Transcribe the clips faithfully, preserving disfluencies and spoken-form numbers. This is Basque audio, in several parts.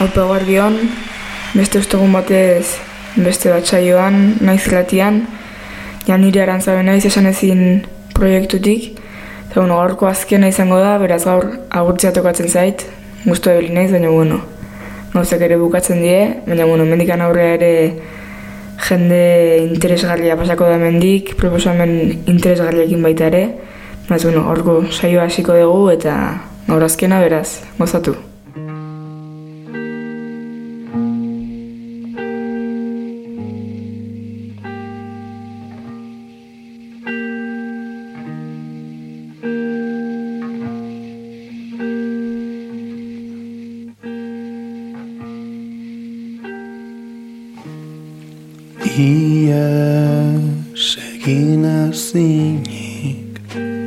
Haupa guardion, beste ostegun batez beste bat saioan, naiz irratian, ja nire arantzabe naiz esan ezin proiektutik, eta bueno, gaurko azkena izango da, beraz gaur agurtzea tokatzen zait, gustu ebili naiz, baina bueno, gauzak ere bukatzen die, baina bueno, mendikan aurrea ere jende interesgarria pasako da mendik, proposamen interesgarriekin baita ere, beraz bueno, gaurko saioa hasiko dugu eta gaur azkena beraz, gozatu. Iaz egin ezinik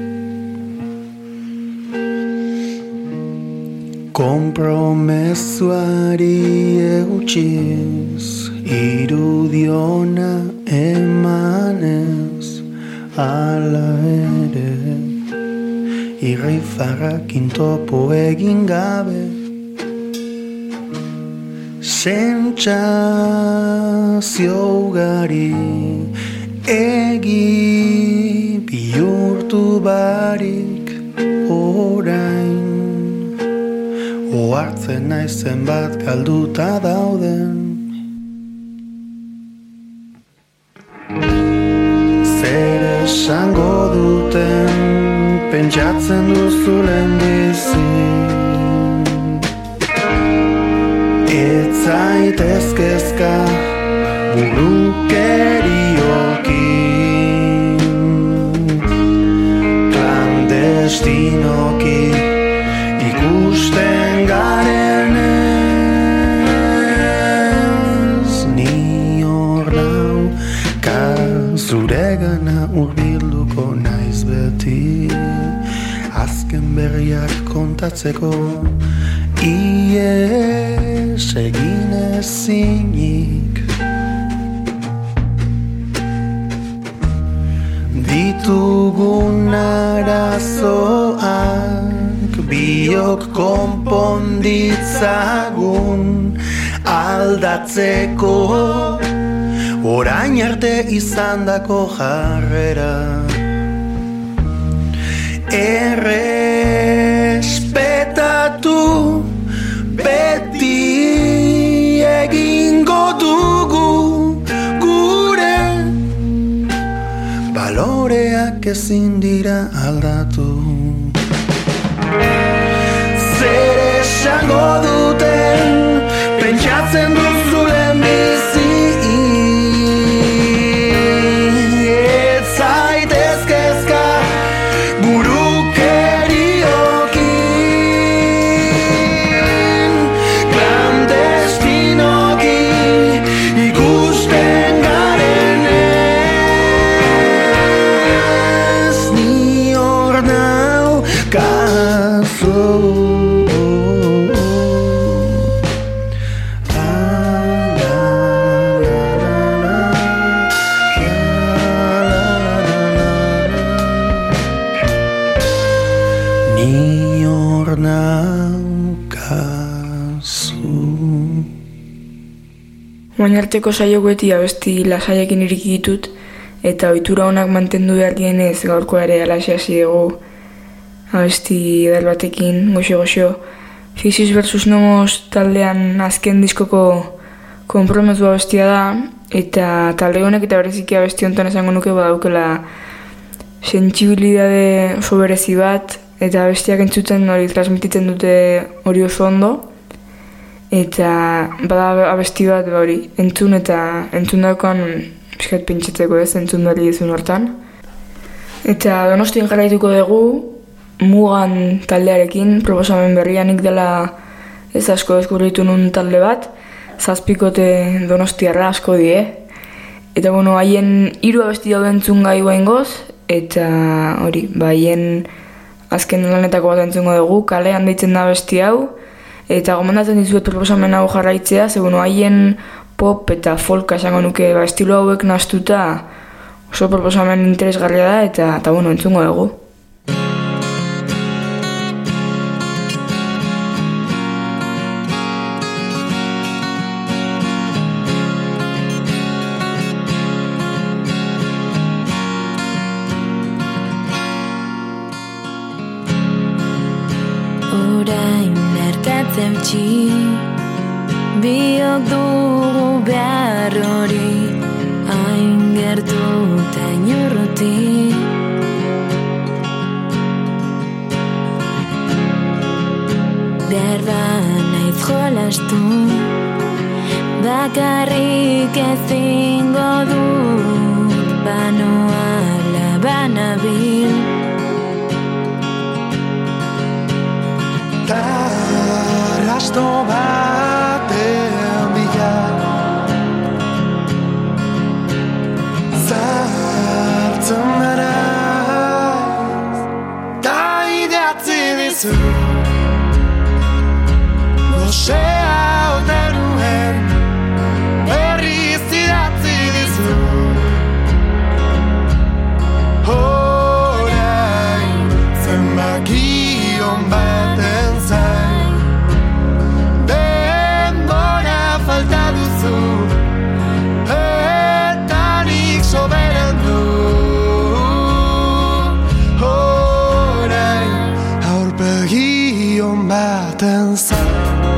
konpromezuari eutxiz irudiona emanez ala ere irrifarrakin topo egin gabe sentsazio ugari egi bihurtu barik orain ohartzen naizen bat galduta dauden zer esango duten pentsatzen duzulen bizi zaitezkezka burukeriokin klandestinoki ikusten garenez ni hor nauka zuregana hurbilduko naiz beti azken berriak kontatzeko ies egin ezinik ditugun arazoak biok konponditzagun aldatzeko orain arte izandako jarrera errespetatu beti egingo dugu gure baloreak ezin dira aldatu zer esango duten pentsatzen duzulen bizi ez zaitezkezka Oinarteko saio beti abesti lasaiekin iriki ditut eta ohitura onak mantendu behar dienez gaurko ere alaxe hasi dugu abesti edal batekin goxo-goxo Physis versus Nomos taldean azken diskoko konpromezu abestia da eta talde honek eta bereziki abesti honetan esango nuke badaukela sentsibilidade oso berezi bat eta abestiak entzuten hori transmititzen dute hori oso ondo eta bada abesti bat hori entzun eta entzun daukan pixkat pintxetzeko ez, entzun berri izun hortan. Eta Donostien jarraituko dugu Mugan taldearekin, proposamen berrianik dela ez asko deskubritu nun talde bat, zazpikote Donostiarra asko die. Eta bueno, haien hiru abesti daude entzun gai guaingoz, eta hori, ba haien azken lanetako bat entzungo dugu, Kalean deitzen da abesti hau, eta gomendatzen dizuet proposamen hau jarraitzea, ze bueno, haien pop eta folka esango nuke ba, estilo hauek nahastuta oso proposamen interesgarria da, eta, eta bueno, entzungo dugu. zeutxi biok dugu behar hori hain gertu eta inurruti berba naiz jolastu bakarrik ezingo dut banoala banabil Arrasto batean bila zartzen naiz ta idatzi dizu gozea ote nuen berriz idatzi dizu orain zenbakion baten zain denbora falta duzu eta nik soberan du orain aurpegion baten zain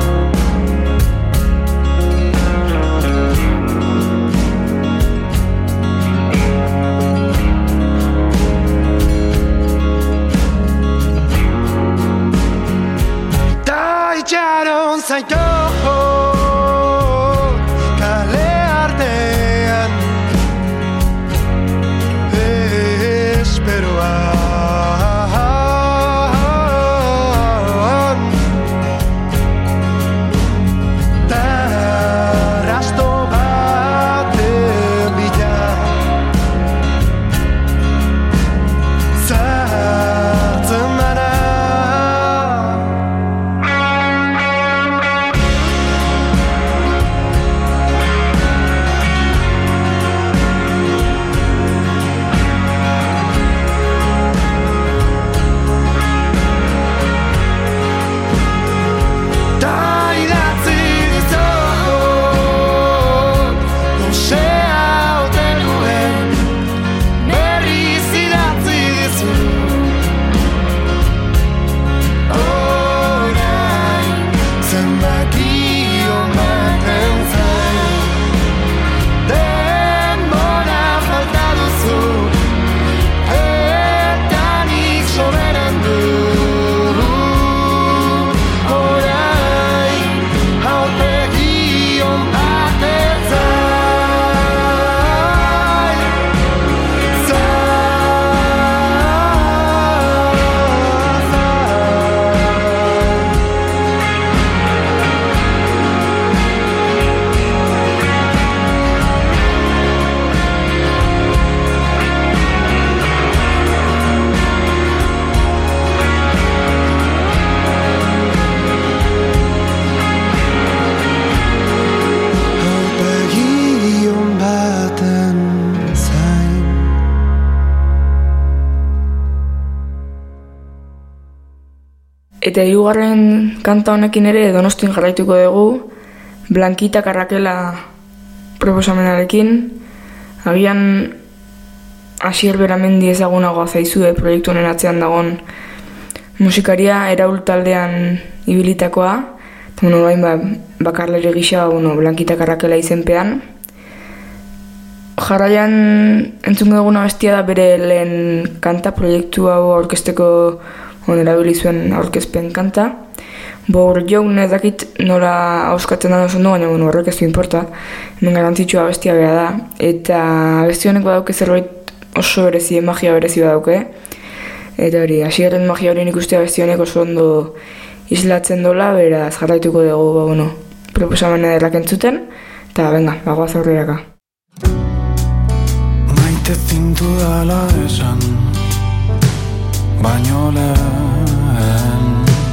itxaron zaito kale artean esperoan tarrasto baten bila zartzen dara Eta hirugarren kanta honekin ere Donostin jarraituko dugu, Blankita Karrakela proposamenarekin. Agian Asier Beramendi ezagunagoa zaizue proiektu honen atzean dagon musikaria Eraul taldean ibilitakoa. Eta bueno, bain ba, bakarlere gisa bueno, Blankita Karrakela izenpean. Jarraian entzungo duguna bestia da bere lehen kanta, proiektu hau aurkezteko erabili zuen aurkezpen kanta. Bor jaun ez dakit nola auskatzen da oso ondo, baina bueno, horrek ez du inporta. Hemen garantzitsua bestia bera da. Eta bestia honek badauke zerbait oso berezi, magia berezi badauke. Eta hori, hasierren magia hori nik ustea bestia honek oso ondo islatzen dola, beraz jarraituko dugu, ba, bueno, proposamena derrak entzuten. Eta venga, bagoaz aurreraka. Maite zintu dala esan baino lehen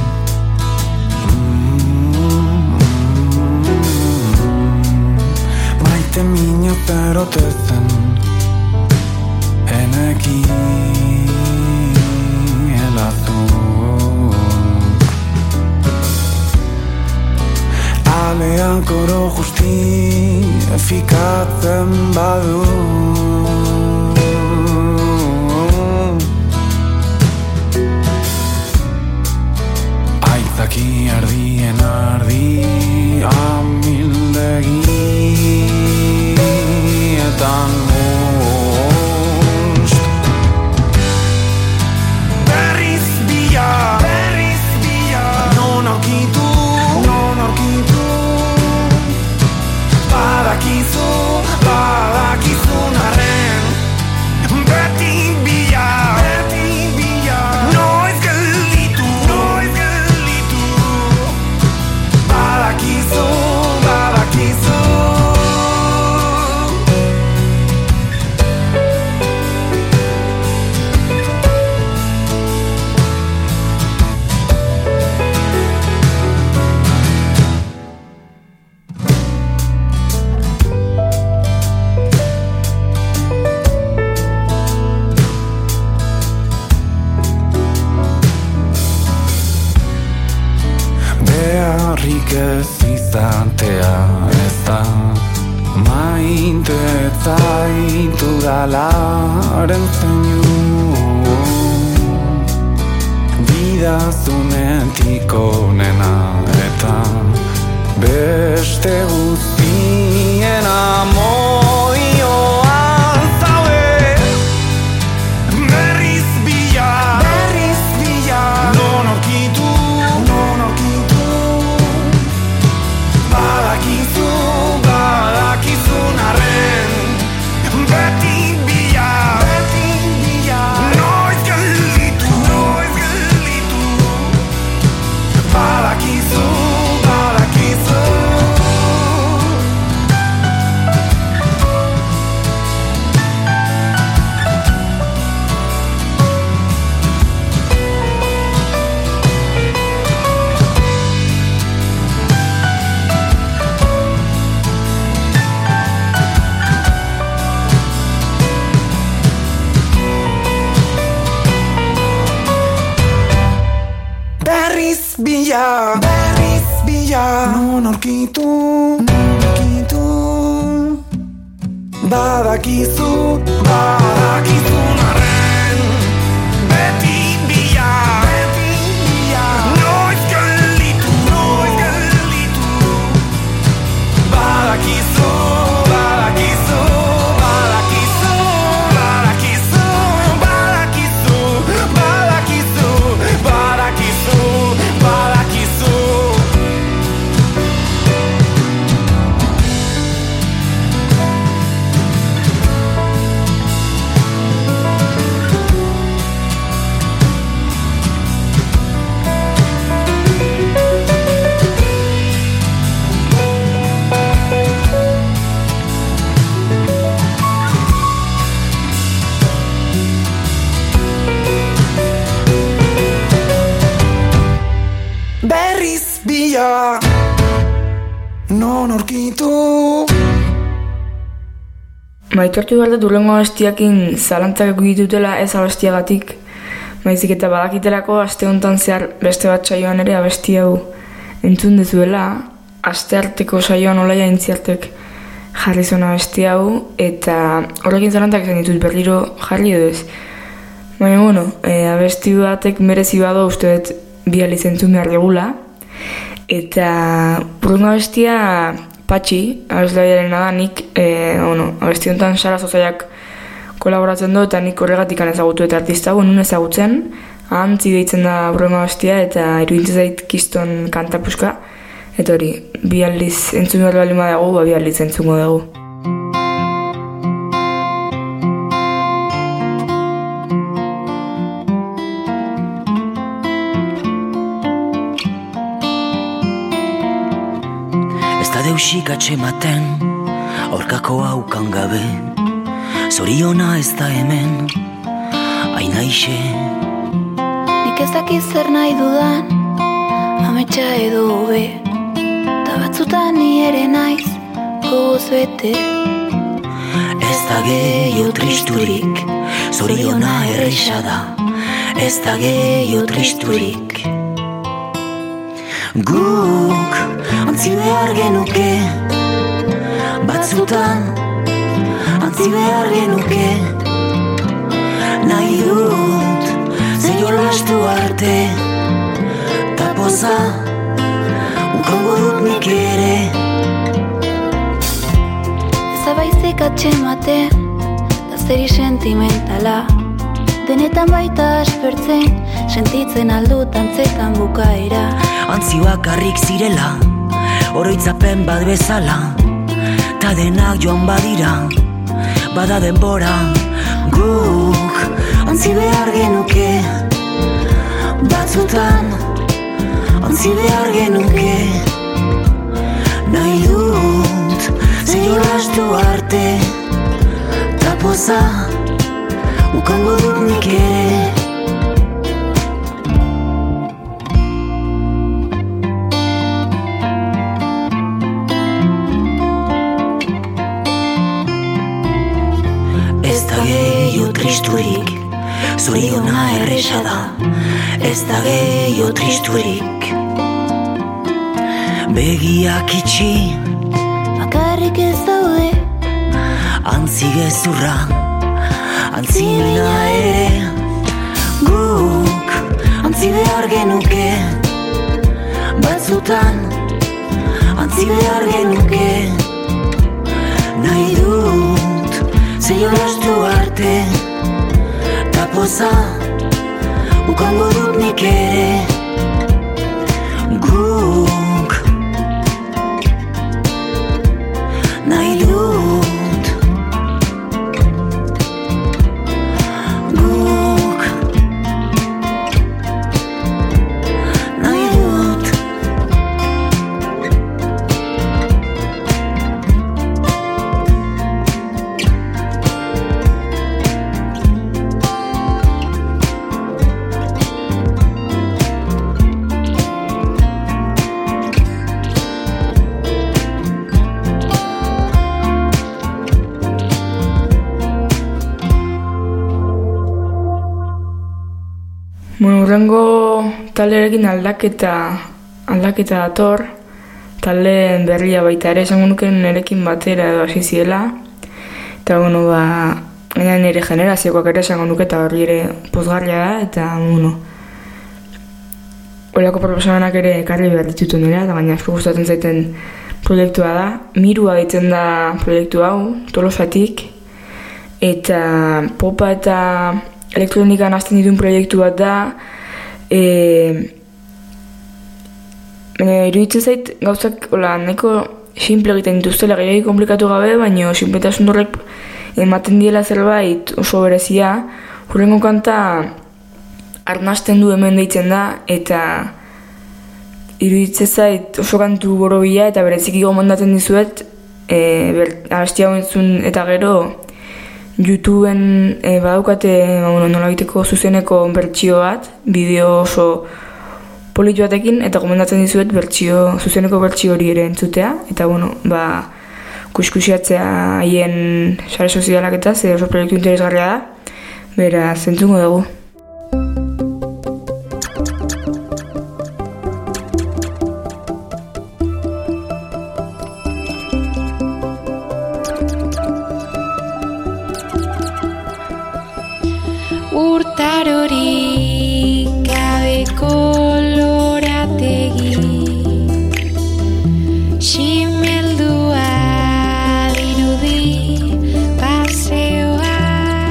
maite mina perote zen enekiela zuk alean koro justifikatzen badu Zaki ardien erdi amildegietan must. Berriz bila, berriz bila, non aurkitu, non aurkitu. Badakizu, badakizun arren, beti bila, beti bila, noiz gelditu, noiz gelditu. Badakizu, badakizu. Beharrik ez izatea ez da maite zaitu dalaren zeinu. Bidazunetik onena eta beste guztien amoioan zaude. Berriz bila, berriz bila, non aurkitu, non aurkitu. Badakizu, badakizun arren, beti bila, beti bila, noiz gelditu, noiz gelditu. Badakizu, badakizu. Berriz bila, berriz bila, non aurkitu, non aurkitu. Badakizu, badakizun arren, beti bila, beti bila, noiz gelditu, noiz gelditu. Badakizu, badakizu, badakizu, badakizu, badakizu, badakizu, badakizu, badakizu. Berriz bila, non aurkitu. Maitortu behar dut urrengo abestiakin zalantzak ditutela ez abestiagatik, baizik eta badakitelako aste honetan zehar beste bat saioan ere abesti hau entzun dezuela, astearteko saioan Olaia Intziartek jarri zuen abesti hau, eta horrekin zalantzak izan ditut berriro jarri edo ez. Baina, bueno, e, abesti batek merezi bado uste dut bi aliz entzun behar dugula, eta urrengo abestia Patxi, abeslariaren da, nik, e, bueno, abesti honetan Sara Zozaiak kolaboratzen du, eta nik horregatik ezagutu eta artista hau, nun ezagutzen, ahantzi deitzen da urrengo abestia, eta iruditzen zait kiston kantapuska, eta hori, bi aldiz entzun behar baldin badago, ba, bi aldiz entzungo dugu. Deusik atxematen, aurkako haukan gabe, zoriona ez da hemen, ainaixe. Nik ez dakiz zer nahi dudan, ametsa edo hobe, ta batzutan ni ere naiz, gogoz bete. Ez da gehiago tristurik, zoriona erresa da, ez da gehiago tristurik. Guk antzi behar genuke, batzutan antzi behar genuke. Nahi dut zeio lastu arte, ta poza ukango nik ere. Ezabaizik atxematen, da zeri sentimentala. Denetan baita aspertzen, sentitzen aldut antzetan bukaera. Antzi bakarrik zirela, oroitzapen bat bezala, ta denak joan badira, bada denbora. Guk antzi behar genuke, batzutan antzi behar genuke. Nahi dut, ze jolastu arte, ta poza ukango dut nik ere. Ez da gehiago tristurik, zoriona erresa da. Ez da gehiago tristurik, begiak itxi, Bakarrik ez daude, antzi gezurra, antzi mina ere. Guk antzi behar genuke, batzutan antzi behar genuke. Nahi dut, ze jolastu arte, ta poza ukango dut nik ere. Guk nahi dut, guk nahi dut. Bueno, urrengo talderekin aldaketa, aldaketa dator, talde berria baita ere, esango nuken nerekin batera edo hasi ziela. Eta, bueno, ba, gaina nire generaziokoak ere esango nuke eta horri ere pozgarria da, eta, bueno, horrelako proposamenak ere ekarri behar ditutu nire, eta gaina asko gustatzen zaiten proiektua da. Mirua ditzen da proiektu hau, Tolosatik, eta popa eta elektronikan hasten dituen proiektu bat da. E, baina iruditzen zait gauzak ola, nahiko simple egiten dituztela, gehiagik komplikatu gabe, baina sinpletasun horrek ematen diela zerbait oso berezia. Hurrengo kanta arnasten du hemen deitzen da, eta iruditzen zait oso kantu borobila eta bereziki gomendatzen dizuet, e, abesti hau entzun eta gero YouTubeen e, badaukate ba, bueno, nolabiteko zuzeneko bertsio bat, bideo oso politu batekin, eta gomendatzen dizuet bertsio, zuzeneko bertsio hori ere entzutea, eta bueno, ba, kuskusiatzea haien sare sozialak eta ze oso proiektu interesgarria da, beraz, entzungo dugu. Urtarorik gabeko lorategi, simeldua dirudi paseoa,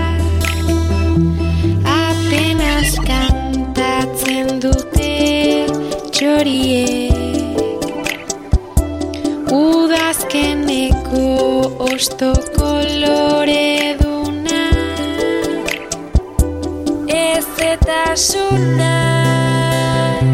apenas kantatzen dute txoriek, udazkeneko osto koloreduna, ezetasuna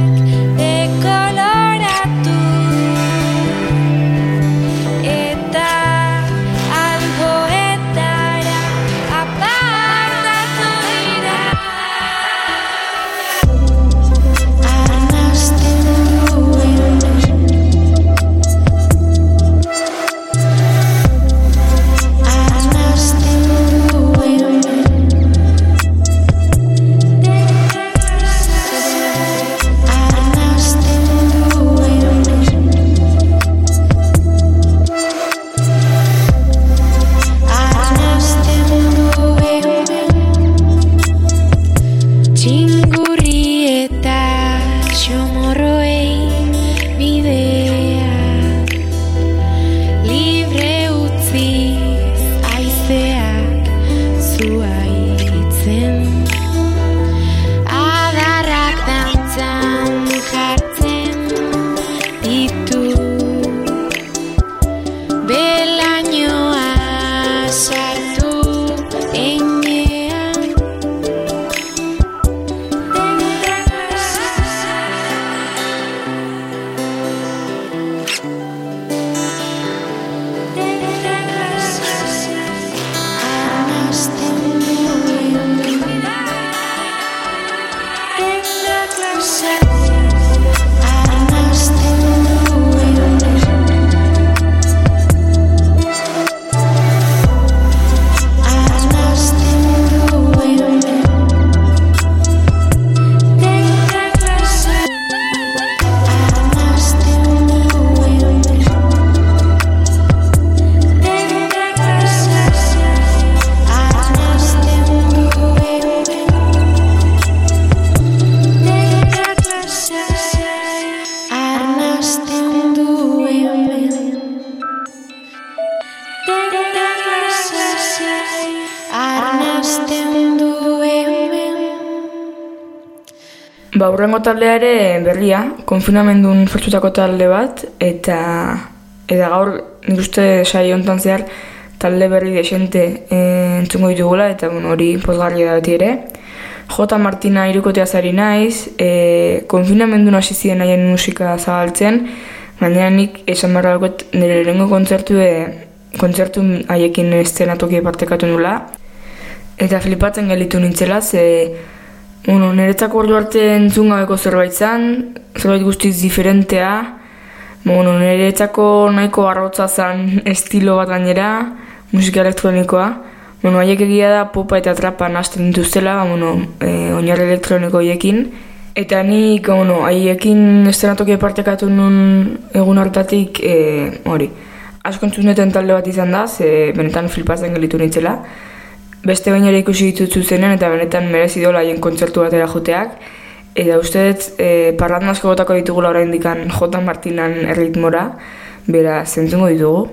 Ba, hurrengo taldea ere berria, konfinamendun sortutako talde bat, eta eta gaur nik uste saio honetan zehar talde berri desente e, entzungo ditugula, eta bueno, hori pozgarria da beti ere. J. Martina hirukotea zari naiz, e, konfinamendun hasi ziren haien musika zabaltzen, baina nik esan barra daukot nire lehenengo kontzertu, e, kontzertu haiekin eszenatoki partekatu nula, eta flipatzen gelitu nintzela, ze bueno, niretzako ordu arte entzun gabeko zerbait zan, zerbait guztiz diferentea, bueno, niretzako nahiko arrotza zan estilo bat gainera, musika elektronikoa. Bueno, haiek egia da popa eta trapa nahasten dituztela, bueno, e, oinarri elektroniko haiekin. Eta nik, bueno, haiekin eszenatoki partekatu nun egun hartatik, e, hori, asko entzuneten talde bat izan da, ze benetan flipatzen gelitu nintzela. Beste baina ere ikusi ditut zuzenean eta benetan merezi dola haien kontzertu batera joteak. Eta uste dut, e, parranda asko botako ditugula oraindik J. Martinan erritmora, bera zentzungo ditugu.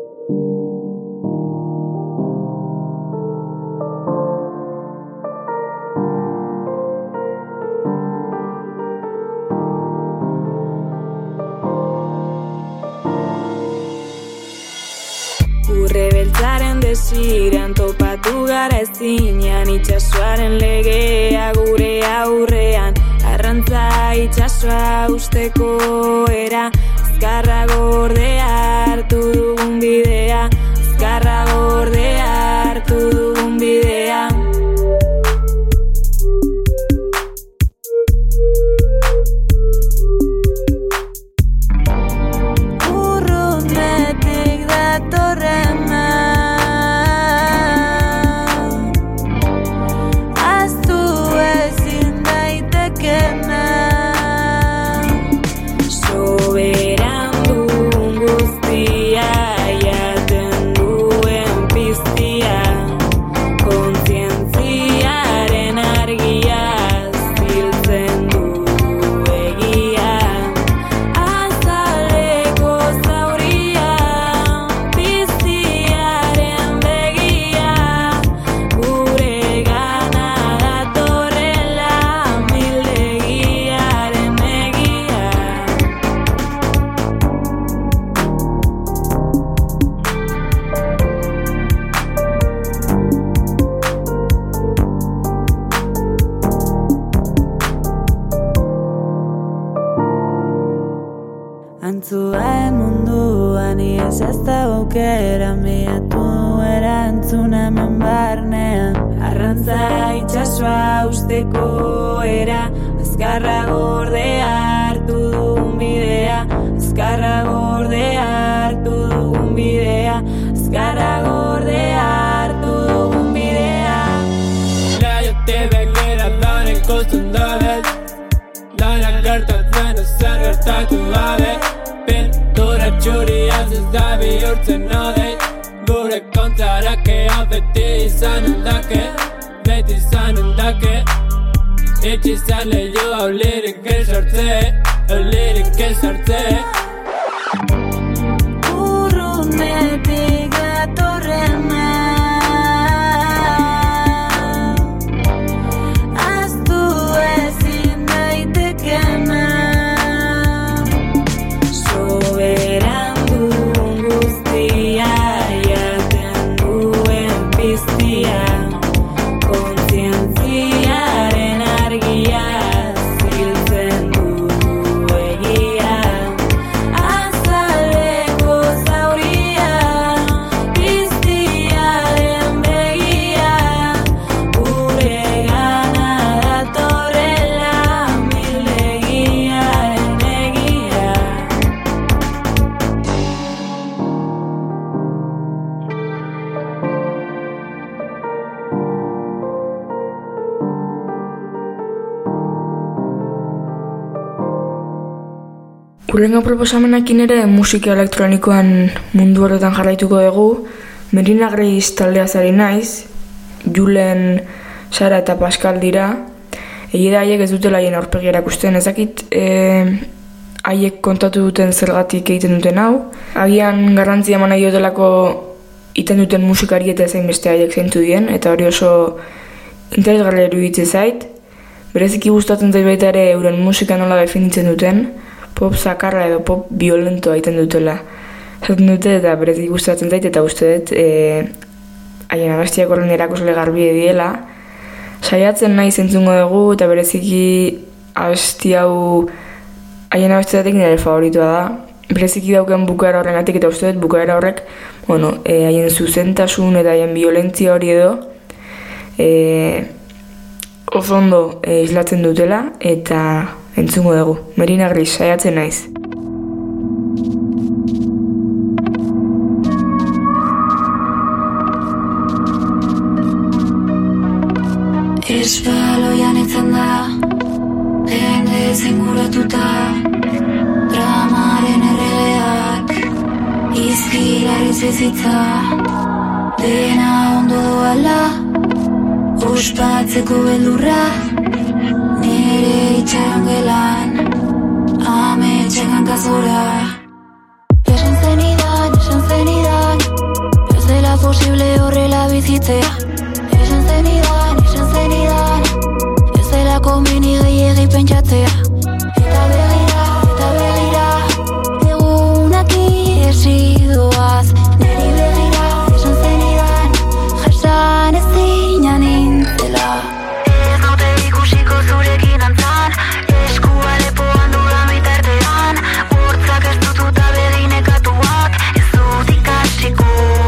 Urrebeltzaren desiran topatu gara ezinean, itxasoaren legea gure aurrean, arrantza itxasoa usteko era, azkarra gordea hartu dugun bidea, azkarra gordea hartu dugun bidea. Urrunetik datorrena, ahaztu ezin daitekena, soberan dugun guztia, jaten duen piztia, kontzientziaren argia, ziltzen du egia, azaleko zauria, piztiaren begia, gure gana datorrela, amildegiaren egia. Antzuen munduan iez ez da aukera, miatu erantzuna eman barnean, arrantza itxasoa usteko era, azkarra gordea hartu dugun bidea, azkarra gordea hartu dugun bidea, azkarra gordea hartu dugun bidea. Leiotik begira dauden ikusten dut, lanak gertatzen ezer gertatu gabe, pintura txuriaz ez da bihurtzen odei, gure kontrakean beti izanen dake, beti izanen dake, itxizan lehiu hau lirik esartze, hau lirik esartze. Urrunetik datorrena, ahaztu ezin daitekena, soberan dugun guztia, jaten duen piztia, kontzientziaren argia, ziltzen du egia, azaleko zauria, piztiaren begia, gure gana datorrela, amildegiaren egia. Hurrengo proposamenekin ere musika elektronikoan mundu horretan jarraituko dugu. Merina Grace taldea zari naiz, Julen, Sara eta Pascal dira. Egia da haiek ez dutela haien aurpegi erakusten, ez dakit e, haiek kontatu duten zergatik egiten duten hau. Agian garrantzia eman nahi dutelako iten duten musikari eta zein beste haiek zeintu dien, eta hori oso interesgarria iruditzen zait. Bereziki gustatzen zait baita ere euren musika nola definitzen duten, pop zakarra edo pop violentoa egiten dutela. Zaten dute eta bereziki gustatzen zait eta uste dut e, haien abestiak horren erakusle garbi ediela. Saiatzen nahi zentzungo dugu eta bereziki abesti hau haien abestiatik nire favoritoa da. Bereziki dauken bukaera horrengatik eta uste dut bukaera horrek bueno, e, haien zuzentasun eta haien violentzia hori edo e, oso ondo e, islatzen dutela eta entzungo dugu. Merina Gris, saiatzen naiz. Espaloian etzen da, jende zinguratuta, dramaren erregeak, izkilarriz bizitza, dena ondo doala, ospatzeko beldurra, nire itxaron gelan, ametxen hankazora. Esan zenidan, esan zenidan, ez dela posible horrela bizitzea. Esan zenidan, esan zenidan, ez dela komeni gehiegi pentsatzea. Eta begira, eta begira, egunak iesi doaz. Neri begira, esan zenidan, jasan ez zina nintzela. Ez naute ikusiko zurekin antzan, eskua lepoan dudan bitartean, hortzak ez dututa beginekatuak, ez dut ikasiko.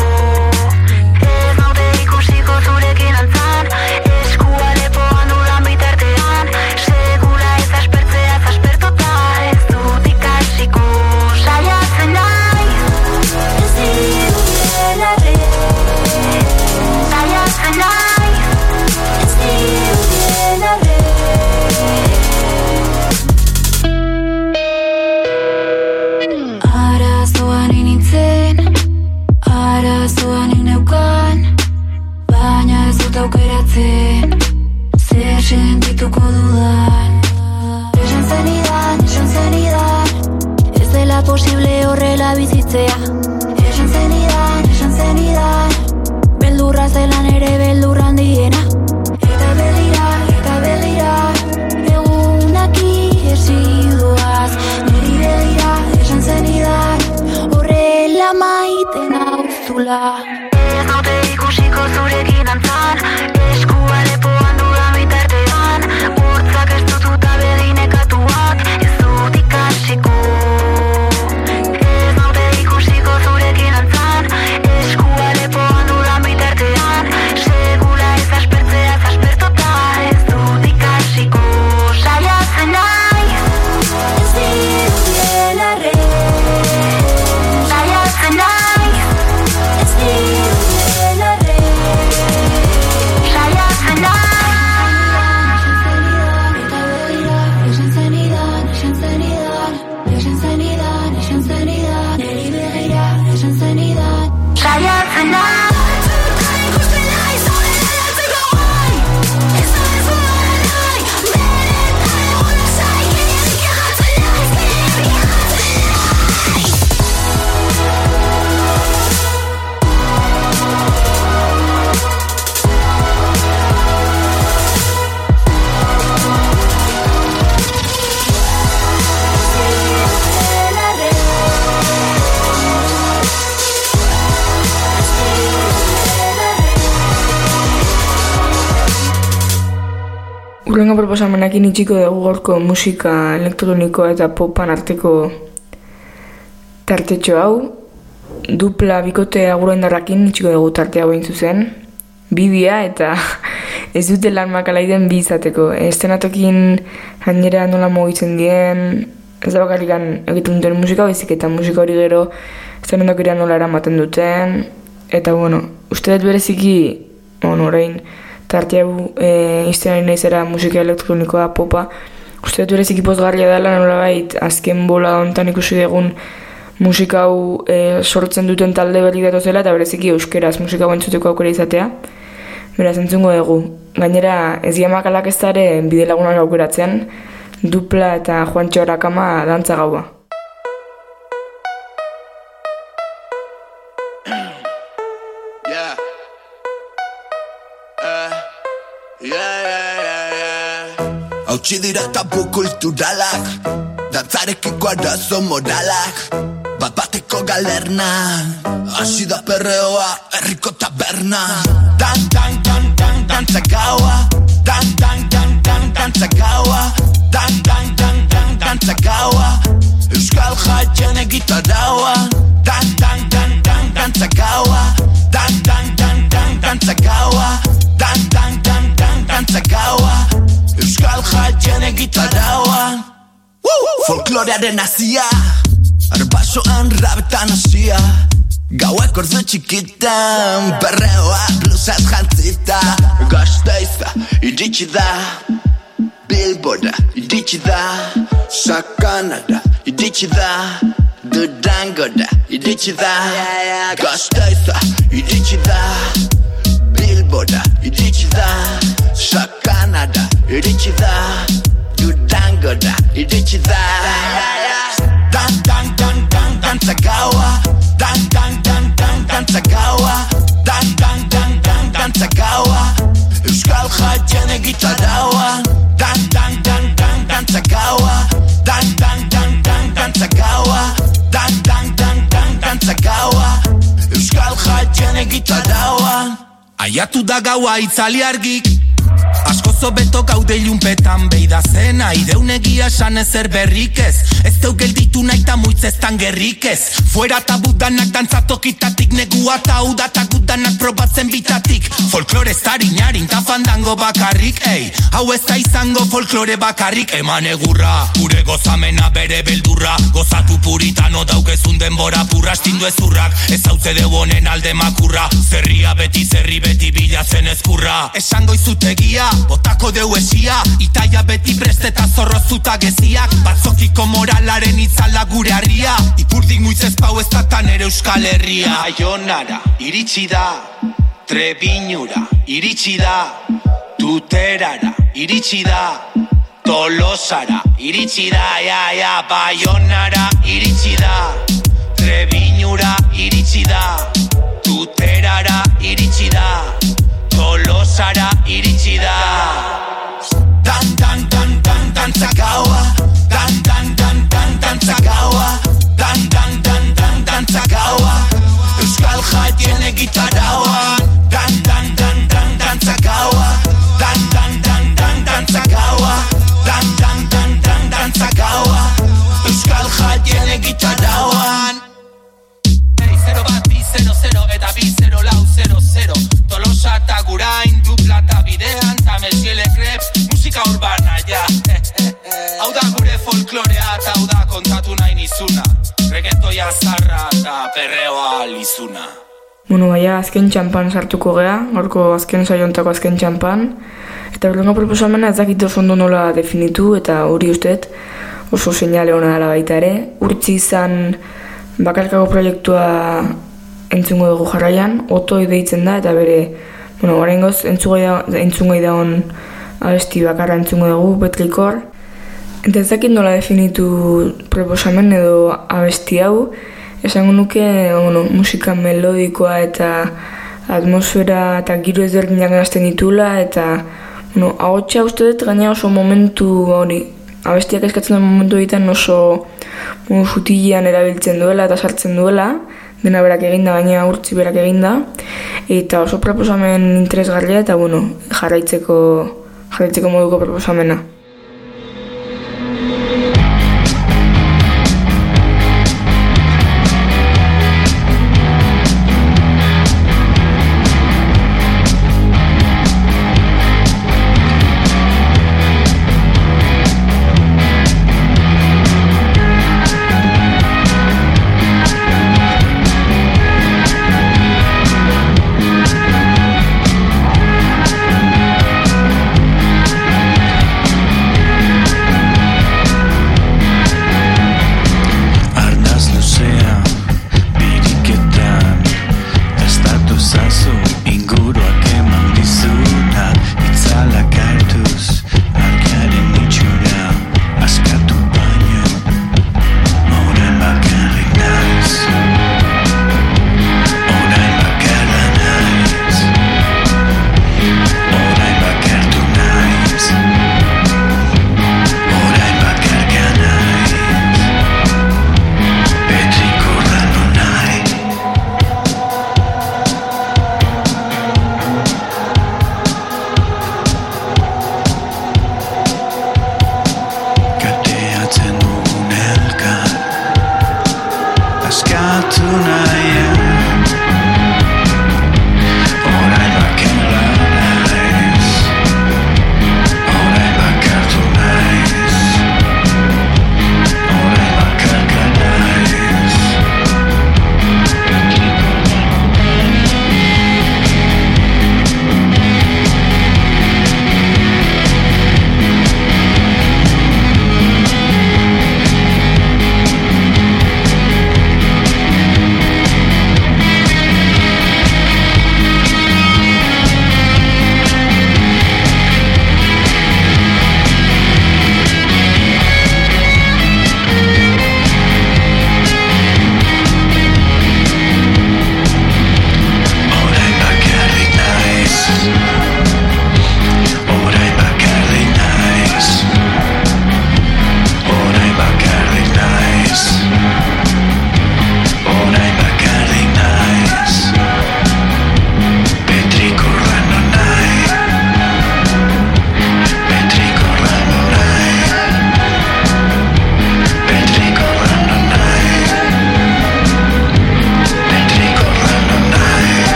Aukeratzen, zer sentituko dudan. Esan zenidan, esan zenidan, ez dela posible horrela bizitzea. Esan zenidan, esan zenidan, beldurra zelan ere beldurra handiena. Eta begira, eta begira, egunak iesi doaz. Neri begira, esan zenidan, horrela maiten hauztula. Ez naute ikusiko zurekin antzan, eskua lepoan dudan bitartean, hortzak ez dututa beginekatuak, ez dut ikasiko. Ez naute ikusiko zurekin antzan, eskua lepoan dudan bitartean, segula ez aspertzea aspertota, ez dut ikasiko. Saiatzen nahi, ez dirudien arre. Saiatzen nahi, ez dirudien arre. Saiatzen nahi. Esan zenidan, esan zenidan, esan zenidan, esan zenidan, neri begira, esan zenidan. Saiatzen nahi. Urrengo proposamenakin itxiko dugu gorko musika elektronikoa eta popan arteko tartetxo hau. Dupla bikote Aguraindarrakin itxiko dugu tarte hau egin zuzen. Bibia eta ez dute lan makalaiden bi izateko. Estenatokin gainera nola mugitzen dien, ez da bakarrikan egiten duten musika, baizik eta musika hori gero estenatokira nola eramaten duten. Eta bueno, uste dut bereziki, bueno, orain, tarte hau e, iztenari naizera musika elektronikoa, popa. Uste dut bereziki pozgarria dela nolabait azken bola honetan ikusi dugun musika hau e, sortzen duten talde berri datozela eta bereziki euskeraz musika hau entzuteko aukera izatea. Beraz, entzungo dugu. Gainera, ez Yamakalak ez dara bide lagunak aukeratzen, Dupla eta Juantxo Arakama dantza gaua. Yeah, yeah, yeah, yeah. hautsi dira tabu kulturalak, dantzarekiko arazo moralak, bat bateko galerna, hasi da perreoa herriko taberna. Dan, dan, dan, dan, dantza gaua, dan, dan, dan, dan, dantza gaua, dan, dan, dan, dan, dantza gaua, euskal jaien egitaraua, dan, dan, dan, dan, dantza gaua, dan, dan, dan, dan, dantza gaua, dan, dan, dan, dan, dantza gaua, euskal jaien egitaraua. Folklorearen hasia, arbasoan rabetan hasia, gauak ordu txikitan, perreoa blusaz jantzita. Gasteiza iritsi da, Bilbora iritsi da, Sakanara iritsi da, Durangora iritsi da. Gasteiza iritsi da, Bilbora iritsi da, Sakanara iritsi da, Durangora iritsi da. Dan, dan, dan, dan, dantza gaua, dan, dan, dan, dan, dantza gaua, dan, dan, dan, dan, dantza gaua, euskal jaien egitaraua, dan, dan, dan, dan, dantza gaua, dan, dan, dan, dan, dantza gaua, dan, dan, dan, dan, dantza gaua, euskal jaien egitaraua. Aiatu da gaua itzali argik, asko zobeto gaude ilunpetan beida zena, ideun egia esan ezer berrik ez, ez deu gelditu nahi ta muitzestan gerrik ez, fuera tabudanak dantzatokitatik, negua ta hau datagudanak probatzen bitatik, folklore zarinarin ta fandango bakarrik, ei, hau ez da izango folklore bakarrik, eman egurra, gure gozamena bere beldurra, gozatu puritano daukezun denbora purra, astindu ezurrak, ez hautze deu honen alde makurra, zerria beti zerri beti bilatzen ezkurra, esango izutegia, botako deu esia, itaia beti presteta zorrozuta geziak, batzokiko moralaren itzala gure harria, ipurdik muitzez pau ez datan ere euskal herria. Baionara iritsi da, Trebiñura iritsi da, Tuterara iritsi da, Tolosara iritsi da, ja, ja, Baionara iritsi da, Trebiñura iritsi da, Tuterara iritsi da, Tolosara iritsi da. Dan, dan, dan, dan, dantza gaua, dan, dan, dan, dan, dantza gaua, dan, dan, dan, dan, dantza gaua, euskal jaien egitaraua, dan, dan, dan, dan, dantza gaua, dan, dan, dan, dan, dantza gaua, dan, dan, dan, dan, dantza gaua, euskal jaien egitarauan. Zero bat, bi, zero, zero, eta bi, zero, lau, zero, zero, Tolosa eta Gurain, dupla eta bidean, eta mesiele krep, musika urbana, ja. Hau da gure folklorea, eta hau da kontatu nahi nizuna, reggaetoia zarra eta perreoa lizuna. Bueno, baina azken txampan sartuko gea, gorko azken saiontako azken txampan, eta berlengo proposamena ez dakit oso ondo nola definitu, eta hori usteet oso seinale hona dela baita ere, urtzi izan bakarkako proiektua entzungo dugu jarraian, Otoi deitzen da, eta bere, bueno, oraingoz entzungo da hon abesti bakarra entzungo dugu, Petrikor. Eta ez dakit nola definitu proposamen edo abesti hau, esango nuke, bueno, musika melodikoa eta atmosfera eta giro ezberdinak nazten ditula, eta, bueno, ahotsa uste dut gaina oso momentu hori, abestiak eskatzen duen momentu egiten oso sutilean erabiltzen duela eta sartzen duela, dena berak eginda, gaina urtzi berak eginda, eta oso proposamen interesgarria eta, bueno, jarraitzeko, jarraitzeko moduko proposamena.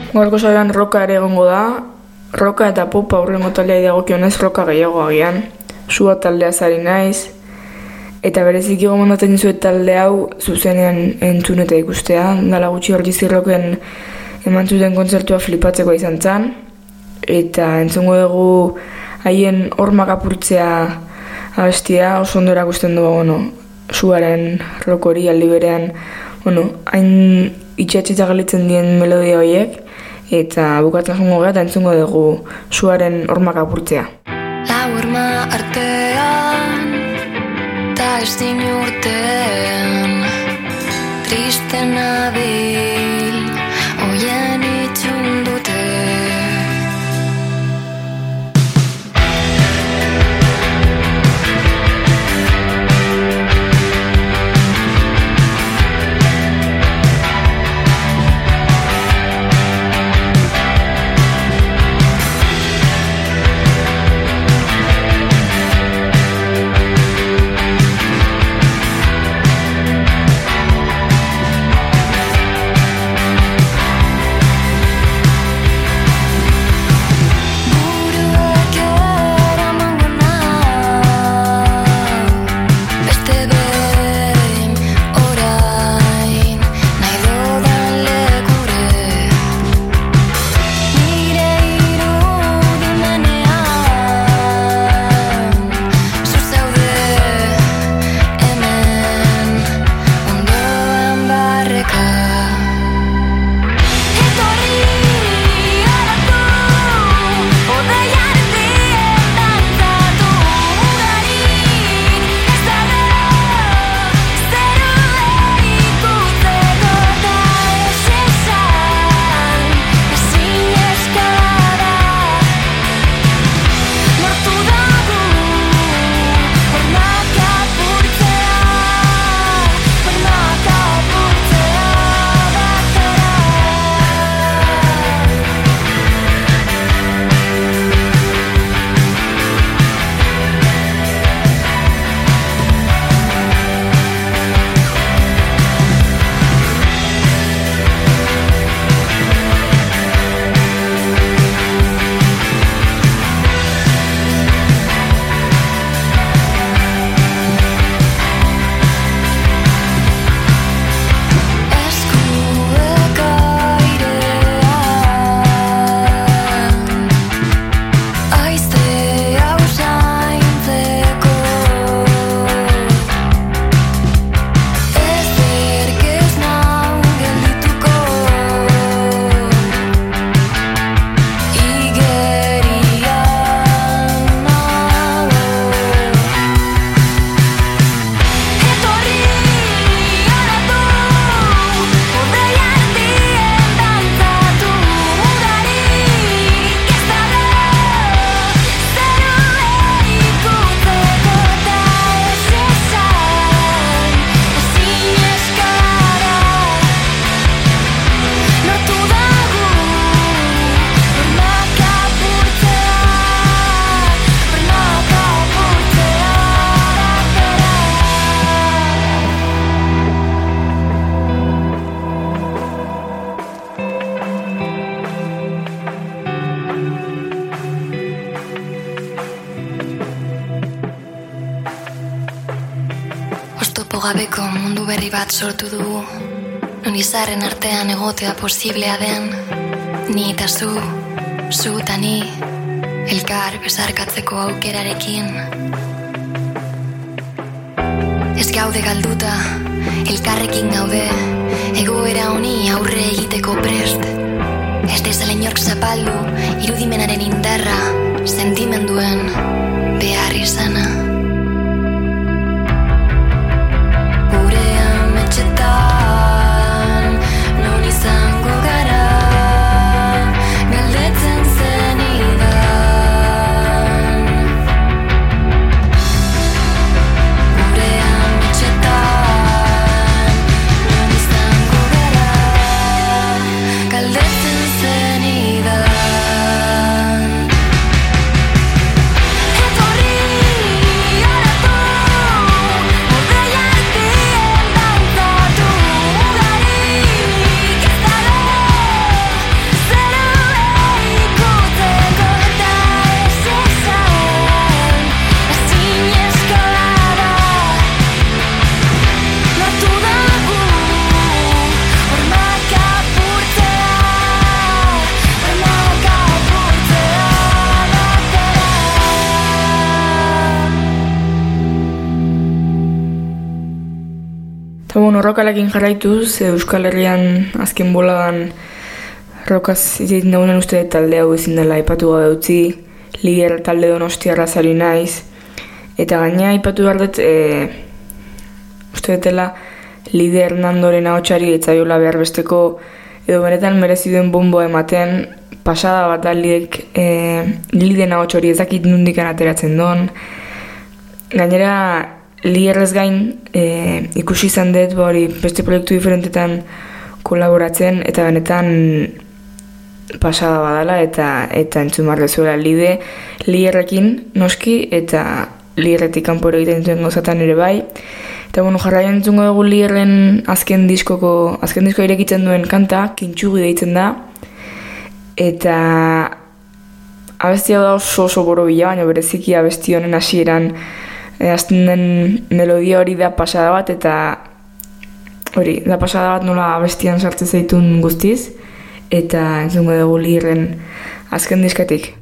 Gaurko saioan roka ere egongo da, roka eta pop aurrengo taldea dagokionez roka gehiago agian, sua taldea zari naiz, eta bereziki gomendatzen dizuet talde hau zuzenean entzun eta ikustea, dala gutxi Ordizi Rocken eman zuten kontzertua flipatzeko izan zan, eta entzungo dugu haien hormak apurtzea abestia oso ondo erakusten du, bueno, suaren rokori aldi berean, bueno, hain itxatxitza galitzen dien melodia horiek, eta bukatzen jongo gara eta entzungo dugu suaren hormak apurtzea. Lau horma artean, ta ezin urtean, triste nabil, oien itxun dute. Gabeko mundu berri bat sortu dugu, non izarren artean egotea posiblea den, ni eta zu, zu eta ni, elkar besarkatzeko aukerarekin. Ez gaude galduta, elkarrekin gaude, egoera honi aurre egiteko prest. Ez dezala inork zapaldu, irudimenaren indarra, sentimenduen behar izana. Etxetan, non izango gara, galdetzen zenidan. Gure ametxetan, non izango gara, galdetzen zenidan. Etorri Eta bueno, rokalekin jarraituz, Euskal Herrian azken boladan rokaz izaitin dagoen uste talde hau ezin dela aipatu gabe utzi, Lider talde donostiarra zari naiz, eta gaina aipatu behar dut, e, uste dutela Lider Nandoren ahotsari etzaiola behar besteko, edo benetan merezi duen bombo ematen, pasada bat da lidek, e, Liden ahots hori ezakit nundikan ateratzen don. Gainera, Liderrez gain, e, ikusi izan dut, ba hori, beste proiektu diferentetan kolaboratzen, eta benetan pasada badala, eta eta entzun behar dezuela Lide, Liderrekin noski, eta Liderretik kanpora egiten duen gozatan ere bai. Eta bueno, jarraian entzungo dugu Liderren azken diskoko, azken diskoa irekitzen duen kanta, Kintsugi deitzen da, eta abestia da oso oso borobila, baina bereziki abesti honen hasieran Azten den melodia hori da pasada bat, eta hori, da pasada bat nola abestian sartzen zaitun guztiz, eta entzungo dugu Liderren azken diskatik.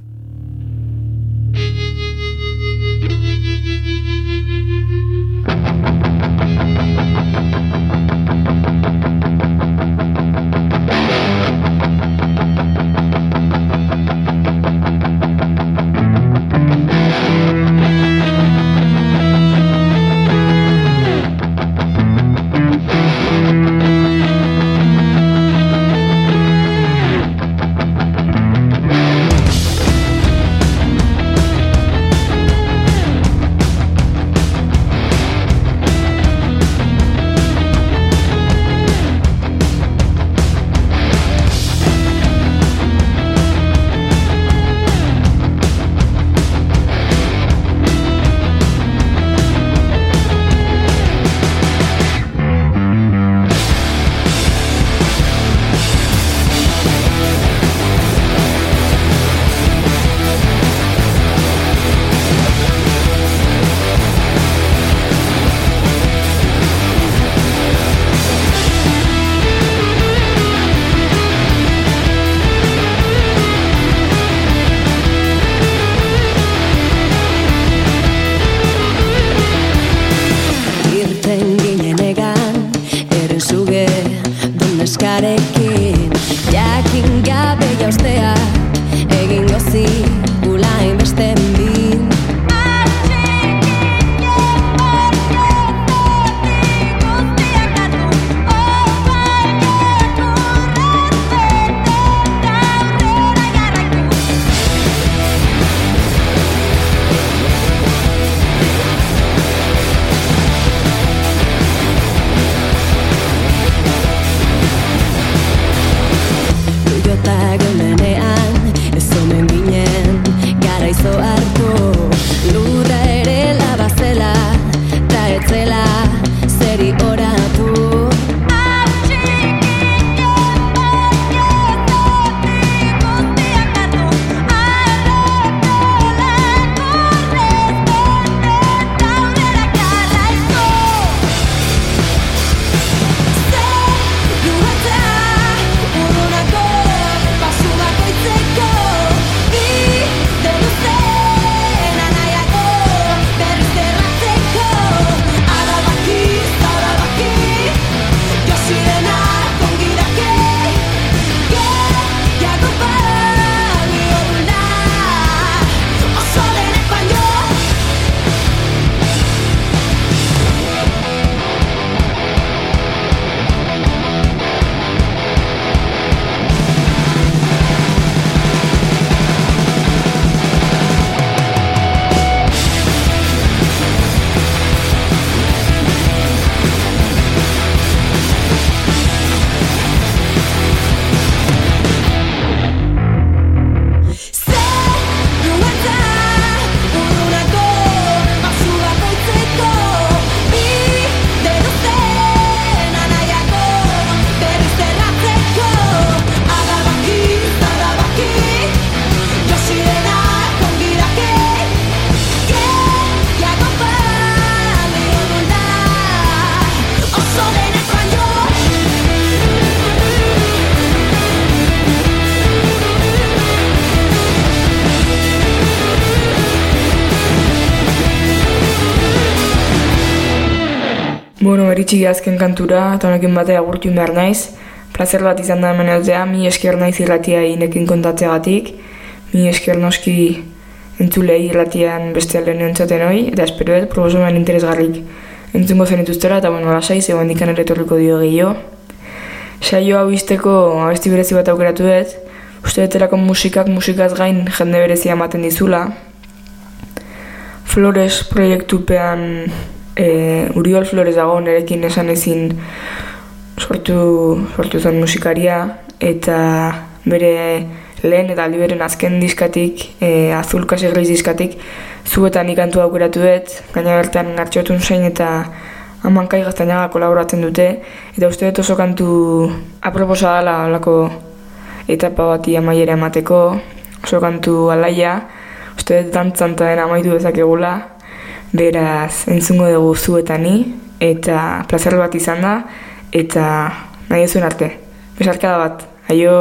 iritsi azken kantura, eta honekin batera agurtu behar naiz. Plazer bat izan da hemen egotea, mi esker naiz irratia inekin kontatzeagatik, mi esker noski entzulei irratian beste lehen entzaten hoi, eta esperoet proposamen interesgarrik entzungo zenituztera, eta bueno, lasai, zegoen dikan ere etorriko dio gehiago. Saio hau izteko abesti berezi bat aukeratu dut, uste dutelako musikak musikaz gain jende berezia ematen dizula. Flores proiektupean e, Uriol Flores dago, nerekin esan ezin sortu, sortu zen musikaria, eta bere lehen eta aldi beren azken diskatik, e, Azul Kasi Gris diskatik, zuetan ikantu aukeratu dut, gaina bertan Gartxotun zein eta Amankai Gaztainaga kolaboratzen dute, eta uste dut oso kantu aproposa dela olako etapa bati amaiera emateko, oso kantu alaia, uste dut dantzanta den amaitu dezakegula, beraz entzungo dugu zuetani, eta plazer bat izan da, eta nahi ezuen arte. Besarkada bat, aio!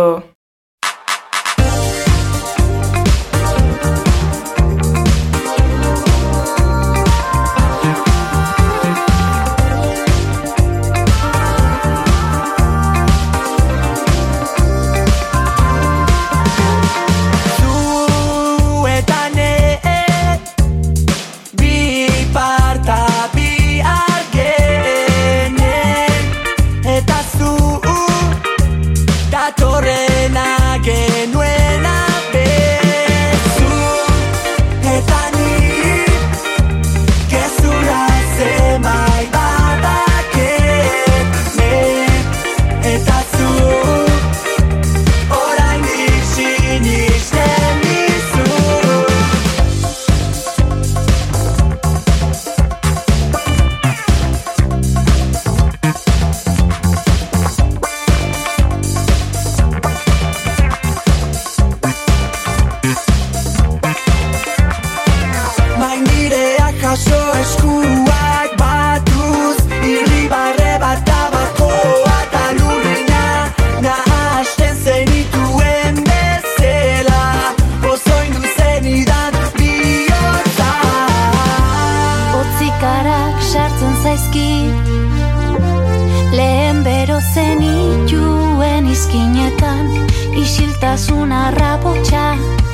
Isiltasuna rapotxa,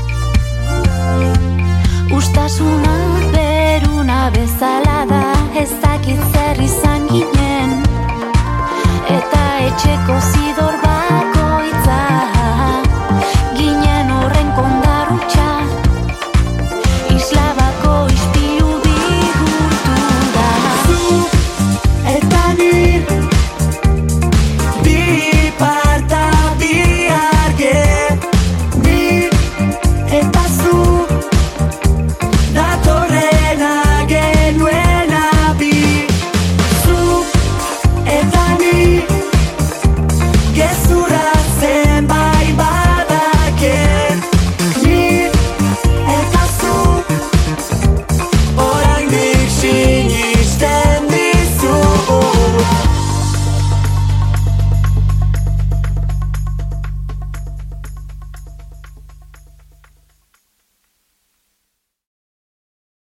ustasuna beruna bezala da, ez dakit zer izan ginen, eta etxeko zidor